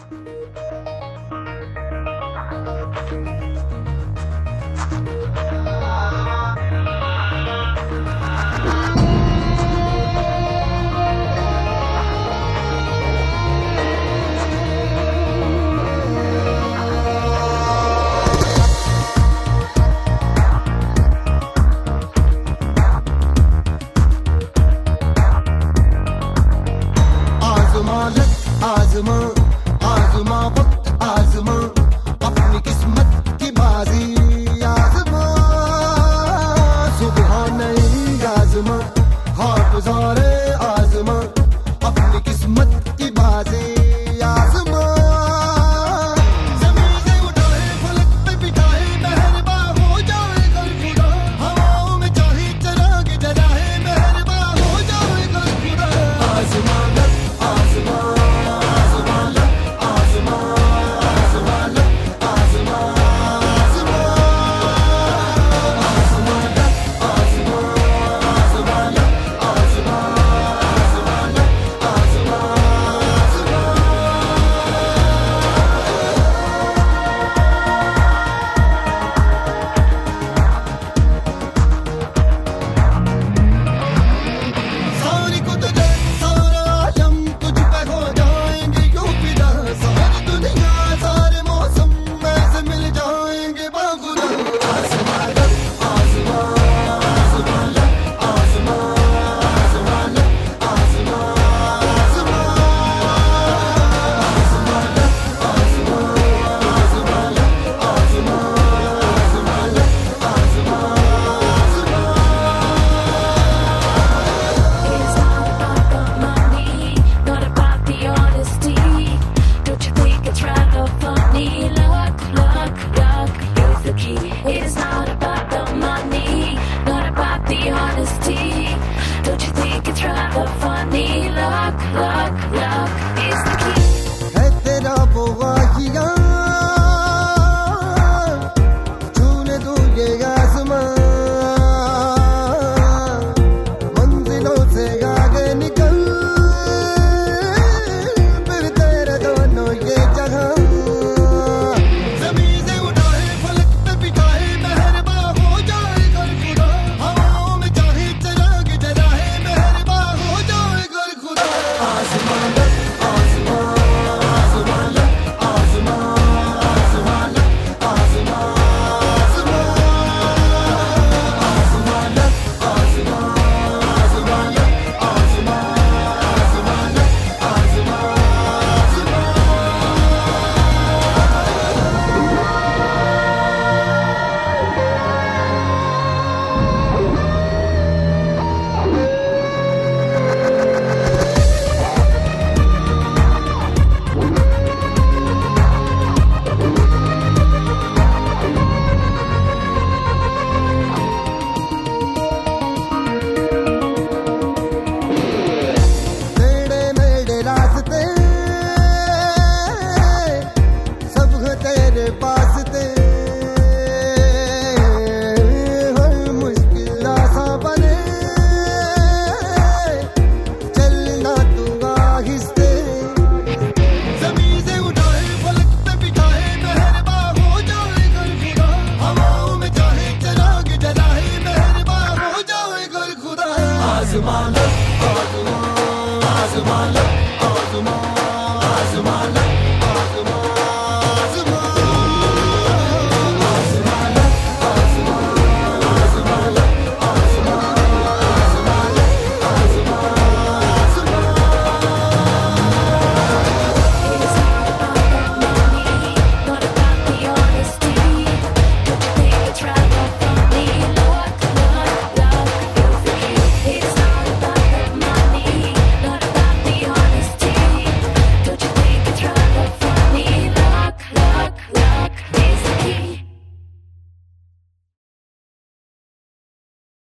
आजमा आजमा वक्त आजमा अपनी किस्मत की बाजी आजमा सुबह नहीं आजमा हाथ गुजारे आजमा अपनी किस्मत की बाजी आजमा जमीन से उठाए फलक पे बिठाए मेहरबा हो जाए कर खुदा हवाओं में चाहे चिराग जलाए मेहरबा हो जाए कर खुदा आजमा आजमा आजमा लो आजमा लो आजमा आजमा लो